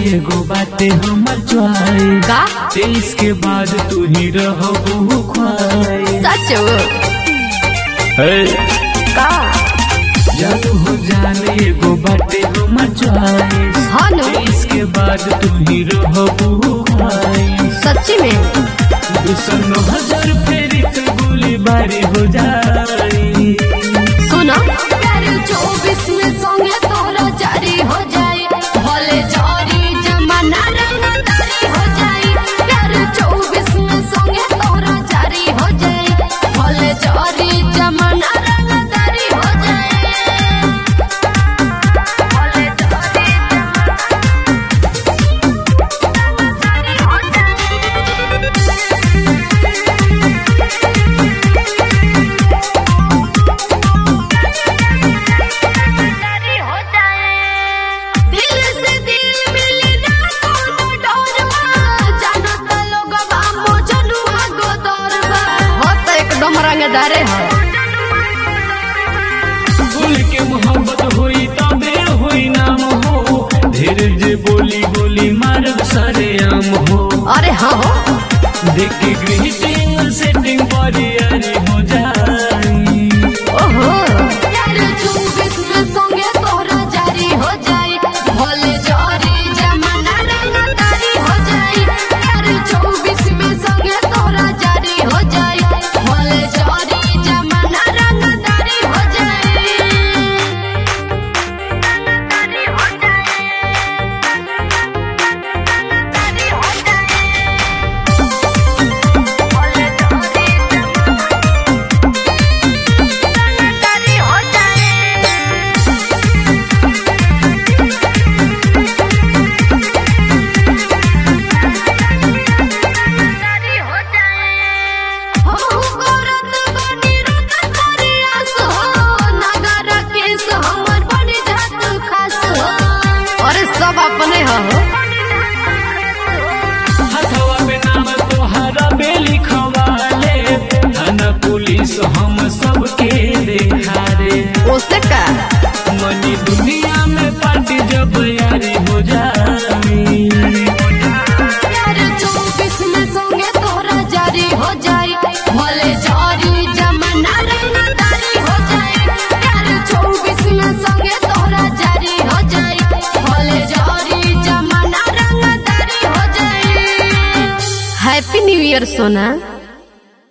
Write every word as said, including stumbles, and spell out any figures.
एगो बातें हमर च्वाइस का तेईस के बाद तू ही रहो ख्वाइस। सच का जादू हो जाने एगो बातें हमर च्वाइस हाँ नो तेईस के बाद तू ही रहो ख्वाइस। सच्ची में दुश्मन हजार फेरी तो गोली बारी हो जाए। सुना चौबीस में संगे तोरा जारी हो जाए भले जारी जमाना रंगदारी हो जाए। प्यार चौबीस में संगे तोरा जारी हो जाए भले जारी जमाना रंगदारी हो जाए। भले जारी रंगदारे हो बोल के मोहब्बत हुई तबे हुई नाम हो। धीरे जे बोली बोली मारब सारे आम हो। अरे हाँ हो देख के ग्रीटिंग सेटिंग पर यारी हो जाए। ओहो यार चौबीस में संगे तोरा जारी हो जाए भले जारी जमाना रंगदारी हो जाए। यार चौबीस में संगे तोरा जारी हो जाए भले जारी जमाना रंगदारी हो जाए। रंगदारी हो जाए रंगदारी हो सब अपने हो हथवा पे नाम तोहरा बेली खवाले थाना पुलिस हम सबके देखा रे। उससे का मनी दुनिया में पार्टी जब यारी हो जाए। यार चौबीस में संगे तोरा जारी हो जाए भले जारी जमाना रंगदारी हो जाए। यार चौबीस में संगे तोरा जारी हो जाए भले जारी जमाना रंगदारी हो जाए। हैप्पी न्यू ईयर सोना।